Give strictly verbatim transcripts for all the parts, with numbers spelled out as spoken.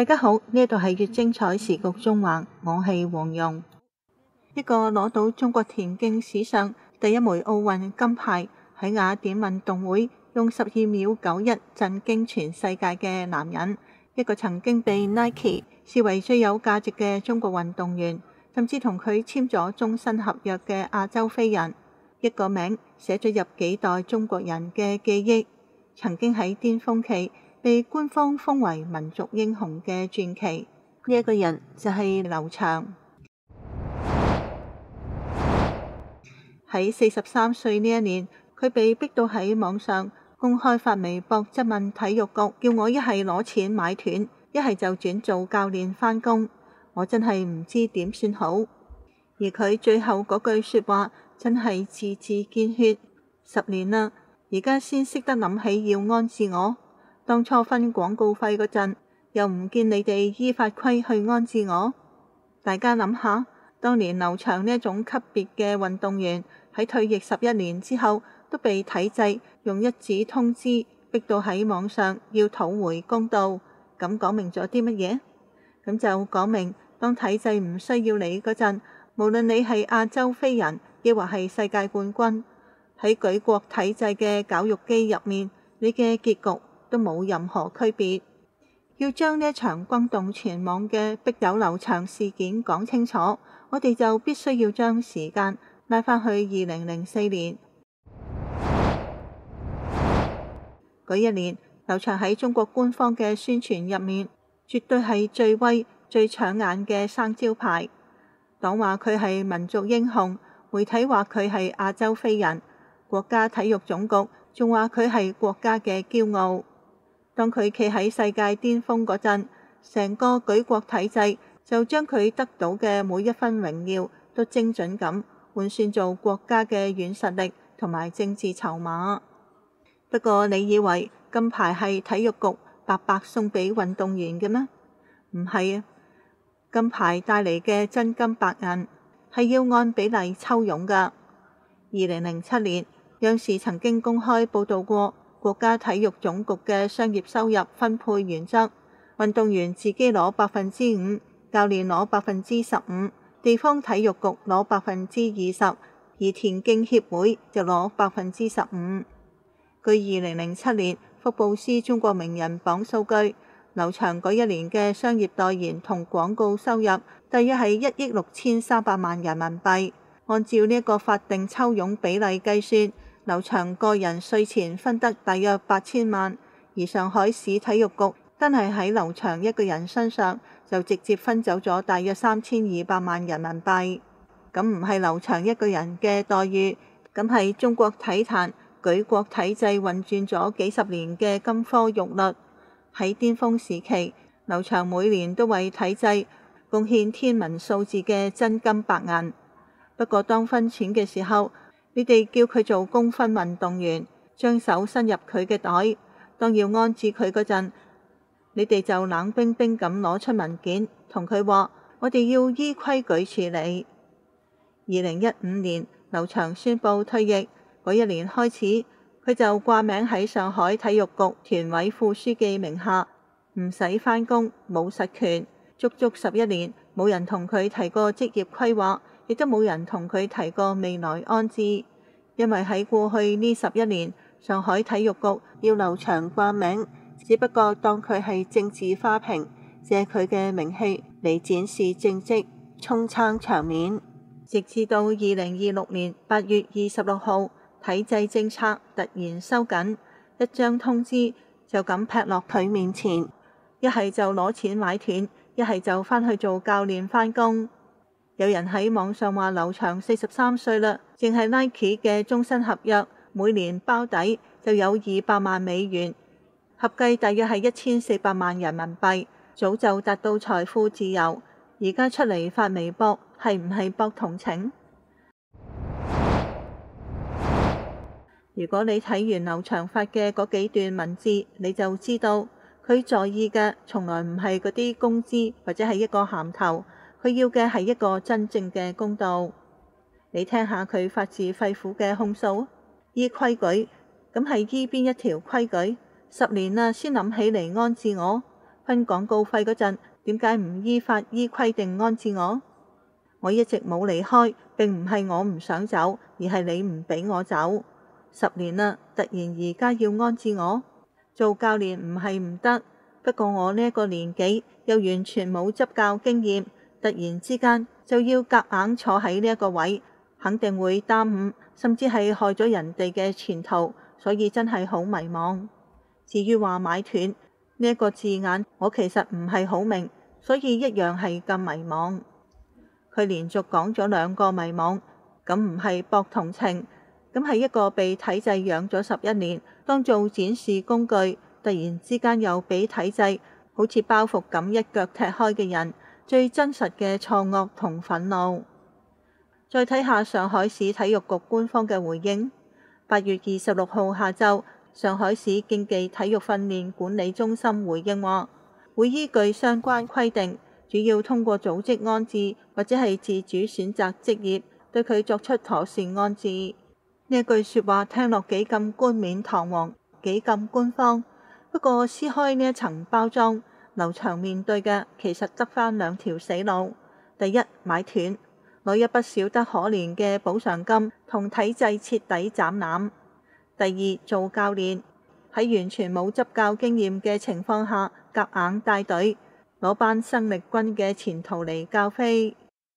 大家好，呢度係越精彩時局中環，我係黃蓉。一個攞到中國田徑史上第一枚奧運金牌，喺雅典運動會用十二秒九一震驚全世界嘅男人，一個曾經被 Nike 視為最有價值嘅中國運動員，甚至同佢簽咗終身合約嘅亞洲飛人，一個名寫咗入幾代中國人嘅記憶，曾經喺巔峰期被官方封為民族英雄嘅傳奇。呢一個人就係劉翔。喺四十三歲呢一年，佢被逼到喺網上公開發微博質問體育局，叫我一係攞錢買斷，一係就轉做教練返工。我真係唔知點算好。而佢最後嗰句說話真係字字見血。十年啦，而家先識得諗起要安置我。當初分廣告費嗰陣，又唔見你哋依法規去安置我。大家諗下，當年劉翔呢一種級別嘅運動員，喺退役十一年之後，都被體制用一紙通知逼到喺網上要討回公道，咁講明咗啲乜嘢？咁就講明，當體制唔需要你嗰陣，無論你係亞洲飛人，亦或係世界冠軍，喺舉國體制嘅絞肉機入面，你嘅結局都冇任何區別。要將呢一場轟動全網嘅逼走劉翔事件講清楚，我哋就必須要將時間拉返去二零零四年。嗰一年，劉翔喺中國官方嘅宣傳入面，絕對係最威、最搶眼嘅生招牌。黨話佢係民族英雄，媒體話佢係亞洲飛人，國家體育總局仲話佢係國家嘅驕傲。當佢企喺世界巔峰嗰陣，成個舉國體制就將佢得到嘅每一分榮耀都精準咁換算做國家嘅軟實力同埋政治籌碼。不過你以為金牌係體育局白白送俾運動員嘅咩？唔係啊，金牌帶嚟嘅真金白銀係要按比例抽佣㗎。二零零七年，央視曾經公開報導過國家體育總局嘅商業收入分配原則，運動員自己攞百分之五，教練攞百分之十五，地方體育局攞百分之二十，而田徑協會就攞百分之十五。據二零零七年福布斯中國名人榜數據，劉翔嗰一年嘅商業代言同廣告收入大約係一億六千三百萬人民幣。按照呢一個法定抽佣比例計算，劉翔個人稅前分得大約八千萬，而上海市體育局單係喺劉翔一個人身上就直接分走咗大約三千二百萬人民幣。咁唔係劉翔一個人嘅待遇，咁係中國體壇舉國體制運轉咗幾十年嘅金科玉律。喺巔峰時期，劉翔每年都為體制貢獻天文數字嘅真金白銀。不過當分錢嘅時候，你哋叫佢做功勛運動員，將手伸入佢嘅袋，當要安置佢嗰陣，你哋就冷冰冰咁攞出文件，同佢話我哋要依規矩處理。二零一五年，劉翔宣布退役嗰一年開始，佢就掛名喺上海體育局團委副書記名下，唔使返工，冇實權，足足十一年，冇人同佢提過職業規劃，亦都冇人同佢提過未來安置。因為喺過去呢十一年，上海體育局要劉翔掛名，只不過當佢係政治花瓶，借佢嘅名氣嚟展示政績，充撐場面。直至到二零二六年八月二十六號，體制政策突然收緊，一張通知就咁劈落佢面前，一係就攞錢買斷，一係就返去做教練返工。有人喺網上話劉翔四十三歲啦，淨係 Nike 嘅終身合約每年包底就有二百萬美元，合計大約係一千四百萬人民幣，早就達到財富自由。而家出嚟發微博，係唔係博同情？如果你睇完劉翔發嘅嗰幾段文字，你就知道佢在意嘅從來唔係嗰啲工資或者係一個銜頭，佢要嘅係一個真正嘅公道。你聽下佢發自肺腑嘅控訴，依規矩，咁係依邊一條規矩？十年啦，先諗起嚟安置我， 分廣告費嗰陣，點解唔依法依規定安置我？我一直冇離開，並唔係我唔想走，而係你唔俾我走。十年啦，突然而家要安置我？做教練唔係唔得，不過我呢一個年紀又完全冇執教經驗，突然之間就要夾硬坐喺呢一個位，肯定會耽誤，甚至係害咗人哋嘅前途，所以真係好迷茫。至於話買斷呢一個字眼，我其實唔係好明，所以一樣係咁迷茫。佢連續講咗兩個迷茫，咁唔係博同情，咁係一個被體制養咗十一年，當做展示工具，突然之間又俾體制好似包袱咁一腳踢開嘅人，最真實嘅錯愕同憤怒。再睇下上海市體育局官方嘅回應，八月二十六號下晝，上海市競技體育訓練管理中心回應話，會依據相關規定，主要通過組織安置或者係自主選擇職業，對佢作出妥善安置。呢一句說話聽落幾咁冠冕堂皇，幾咁官方。不過撕開呢一層包裝，劉翔面對嘅其實得返兩條死路：第一，買斷，攞一筆少得可憐嘅補償金，同體制徹底斬纜；第二，做教練，喺完全冇執教經驗嘅情況下，夾硬帶隊，攞班生力軍嘅前途嚟教飛。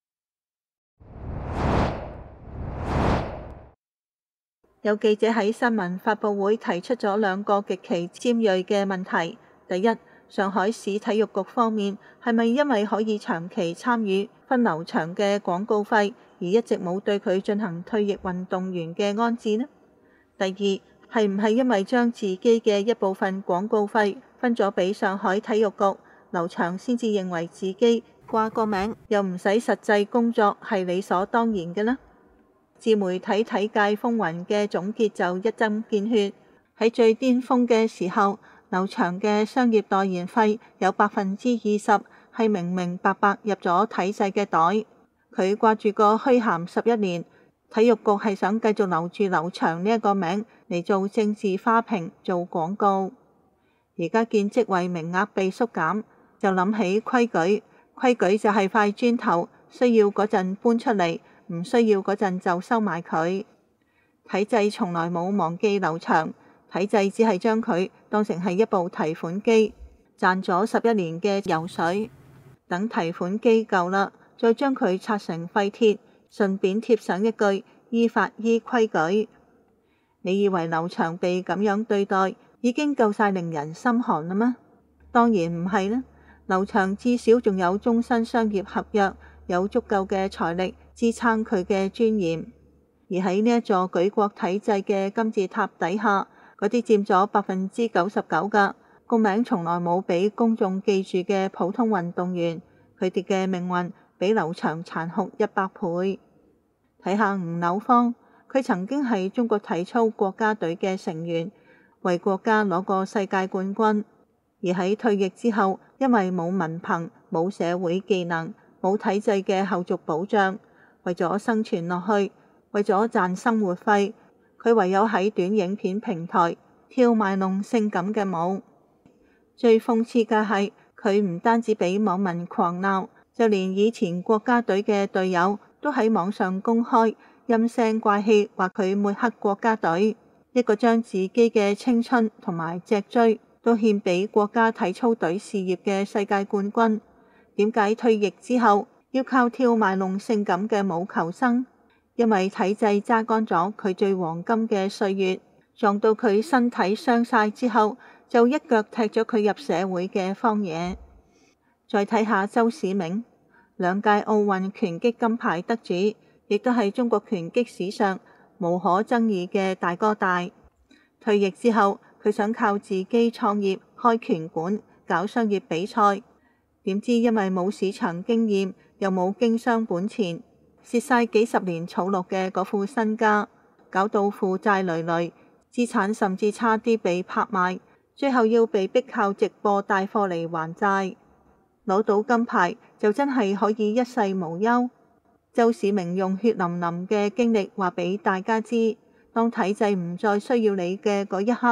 有記者喺新聞發佈會提出咗兩個極其尖銳嘅問題：第一，上海市體育局方面係咪因為可以長期參與分劉翔嘅廣告費，而一直冇對佢進行退役運動員嘅安置呢？第二，係唔係因為將自己嘅一部分廣告費分咗俾上海體育局，劉翔先至認為自己掛個名又唔使實際工作係理所當然嘅呢？自媒體體界風雲嘅總結就一針見血，喺最巔峰嘅時候，劉翔嘅商業代言費有百分之二十係明明白白入咗體制嘅袋，佢掛住個虛銜十一年，體育局係想繼續留住劉翔呢一個名嚟做政治花瓶做廣告。而家見職位名額被縮減，就諗起規矩，規矩就係塊磚頭，需要嗰陣搬出嚟，唔需要嗰陣就收埋佢。體制從來冇忘記劉翔，體制只係將佢當成係一部提款機，賺咗十一年嘅油水，等提款機夠啦，再將佢拆成廢鐵，順便貼上一句依法依規矩。你以為劉翔被咁樣對待已經夠晒令人心寒啦咩？當然唔係啦，劉翔至少仲有終身商業合約，有足夠嘅財力支撐佢嘅尊嚴。而喺呢一座舉國體制嘅金字塔底下，嗰啲佔咗百分之九十九嘅個名從來冇俾公眾記住嘅普通運動員，佢哋嘅命運比劉翔殘酷一百倍。睇下吳柳芳，佢曾經係中國體操國家隊嘅成員，為國家攞過世界冠軍。而喺退役之後，因為冇文憑、冇社會技能、冇體制嘅後續保障，為咗生存落去，為咗賺生活費，佢唯有喺短影片平台跳賣弄性感嘅舞。最諷刺嘅係，佢唔單止俾網民狂鬧，就連以前國家隊嘅隊友都喺網上公開陰聲怪氣，話佢抹黑國家隊。一個將自己嘅青春同埋脊椎都獻俾國家體操隊事業嘅世界冠軍，點解退役之後要靠跳賣弄性感嘅舞求生？因為體制揸乾咗佢最黃金嘅歲月，撞到佢身體傷晒之後，就一腳踢咗佢入社會嘅荒野。再睇下周市銘，兩屆奧運拳擊金牌得主，亦都係中國拳擊史上無可爭議嘅大哥大。退役之後，佢想靠自己創業，開拳館，搞商業比賽，點知因為冇市場經驗，又冇經商本錢，蝕晒幾十年儲落嘅嗰副身家，搞到負債累累，資產甚至差啲被拍賣，最後要被逼靠直播帶貨嚟還債。攞到金牌就真係可以一世無憂？周市銘用血淋淋嘅經歷話俾大家知，當體制唔再需要你嘅嗰一刻，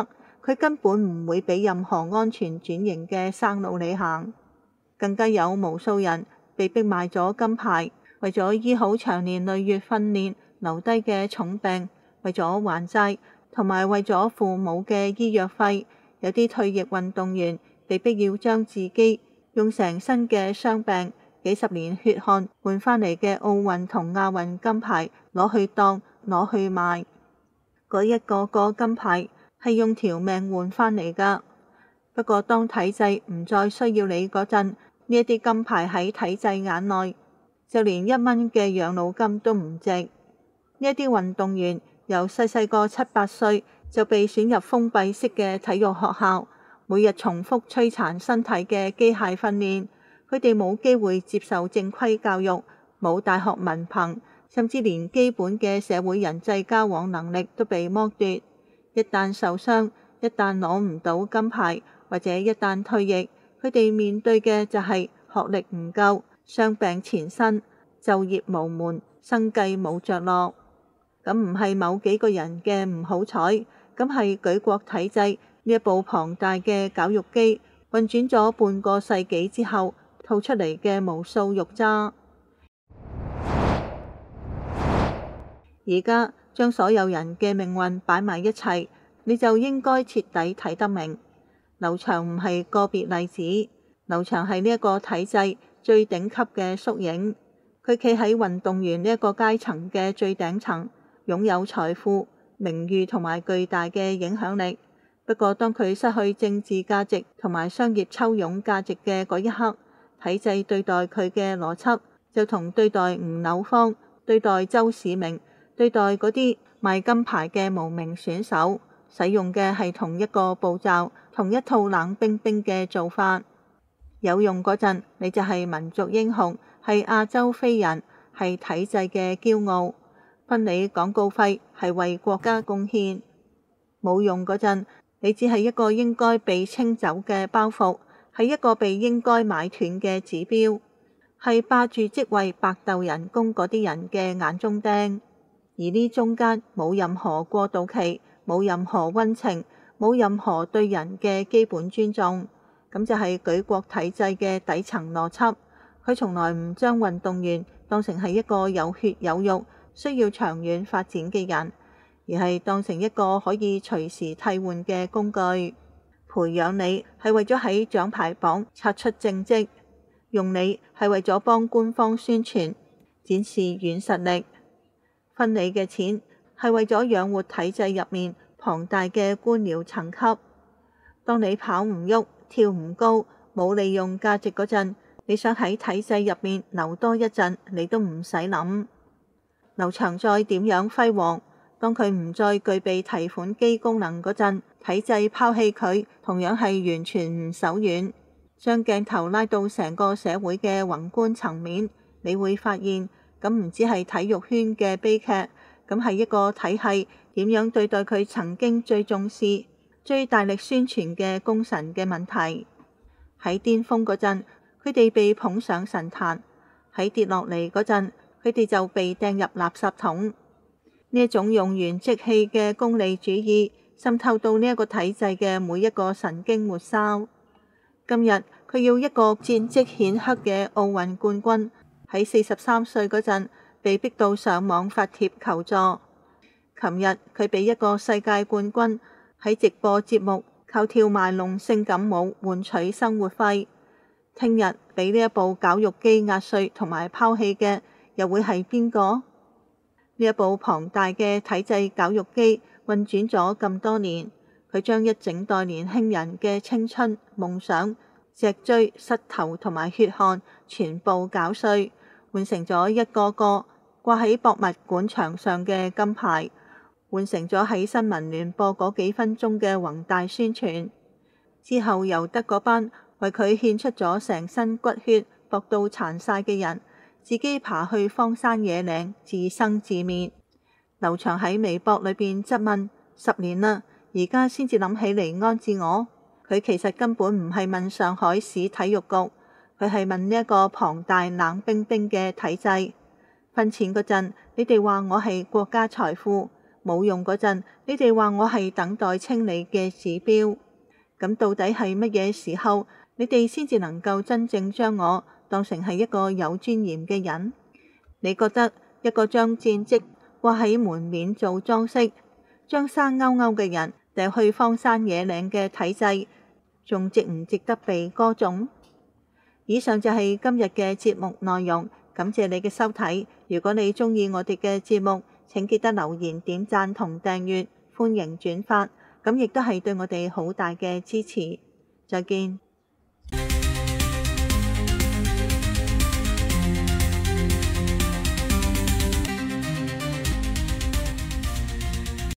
佢根本唔會俾任何安全轉型嘅生路你行。更加有無數人被逼賣咗金牌，為咗醫好長年累月訓練留低嘅重病，為咗還債，同埋為咗父母嘅醫藥費。有啲退役運動員被逼要將自己用成身嘅傷病、幾十年血汗換翻嚟嘅奧運同亞運金牌攞去當攞去賣。嗰一個個金牌係用條命換翻嚟㗎。不過當體制唔再需要你嗰陣，呢一啲金牌喺體制眼內，就連一蚊嘅養老金都唔值。呢一啲運動員由細細個七八歲就被選入封閉式嘅體育學校，每日重複摧殘身體嘅機械訓練。佢哋冇機會接受正規教育，冇大學文憑，甚至連基本嘅社會人際交往能力都被剝奪。一旦受傷，一旦攞唔到金牌，或者一旦退役，佢哋面對嘅就係學歷唔夠、傷病纏身、就業無門、生計冇着落。咁唔係某幾個人嘅唔好彩，咁係舉國體制呢一部龐大嘅絞肉機運轉咗半個世紀之後吐出嚟嘅無數肉渣。而家將所有人嘅命運擺埋一齊，你就應該徹底睇得明。劉翔唔係個別例子，劉翔係呢一個體制最頂級嘅縮影。佢企喺運動員呢一個階層嘅最頂層，擁有財富、名譽同埋巨大嘅影響力。不過當佢失去政治價值同埋商業抽佣價值嘅嗰一刻，體制對待佢嘅邏輯就同對待吳柳芳、對待周市明、對待嗰啲賣金牌嘅無名選手使用嘅係同一個步驟、同一套冷冰冰嘅做法。有用嗰陣，你就係民族英雄，係亞洲飛人，係體制嘅驕傲。分你廣告費係為國家貢獻。冇用嗰陣，你只係一個應該被清走嘅包袱，係一個被應該買斷嘅指標，係霸住職位白鬥人工嗰啲人嘅眼中釘。而呢中間冇任何過渡期，冇任何溫情，冇任何對人嘅基本尊重，咁就係舉國體制嘅底層邏輯。佢從來唔將運動員當成係一個有血有肉、需要長遠發展嘅人，而係當成一個可以隨時替換嘅工具。培養你係為咗喺獎牌榜刷出政績，用你係為咗幫官方宣傳、展示軟實力。分你嘅錢係為咗養活體制入面龐大嘅官僚層級。當你跑唔喐、跳唔高、冇利用價值嗰陣，你想喺體制入面留多一陣，你都唔使諗。劉翔再點樣輝煌，當佢唔再具備提款機功能嗰陣，體制拋棄佢同樣係完全唔手軟。將鏡頭拉到成個社會嘅宏觀層面，你會發現咁唔止係體育圈嘅悲劇，咁係一個體系點樣對待佢曾經最重視、最大力宣傳嘅功臣嘅問題。喺巔峰嗰陣，佢哋被捧上神壇；喺跌落嚟嗰陣，佢哋就被掟入垃圾桶。呢一種用完即棄嘅功利主義滲透到呢一個體制嘅每一個神經末梢。今日佢要一個戰績顯赫嘅奧運冠軍喺四十三歲嗰陣被逼到上網發帖求助。琴日佢俾一個世界冠軍喺直播節目靠跳賣弄性感舞換取生活費。聽日俾呢一部絞肉機壓碎同埋拋棄嘅又會係邊個？呢一部龐大嘅體制絞肉機運轉咗咁多年，佢將一整代年輕人嘅青春、夢想、脊椎、膝頭同埋血汗全部絞碎，換成咗一個個掛喺博物館牆上嘅金牌，換成咗喺新聞聯播嗰幾分鐘嘅宏大宣傳。之後由得嗰班為佢獻出咗成身骨血、搏到殘晒嘅人，自己爬去荒山野嶺自生自滅。劉翔喺微博裏邊質問：十年啦，而家先至諗起嚟安置我？佢其實根本唔係問上海市體育局，佢係問呢一個龐大冷冰冰嘅體制。分錢嗰陣，你哋話我係國家財富， 冇用嗰陣，你哋話我係等待清理嘅指標。咁到底係乜嘢時候，你哋先至能夠真正將我當成係一個有尊嚴嘅人？你覺得一個將戰績掛喺門面做裝飾，將生勾勾嘅人掟去荒山野嶺嘅體制，仲值唔值得被歌頌？以上就係今日嘅節目內容，感謝你嘅收睇。如果你鍾意我哋嘅節目，請記得留言、點讚同訂閱，歡迎轉發。咁亦都係對我哋好大嘅支持。再見。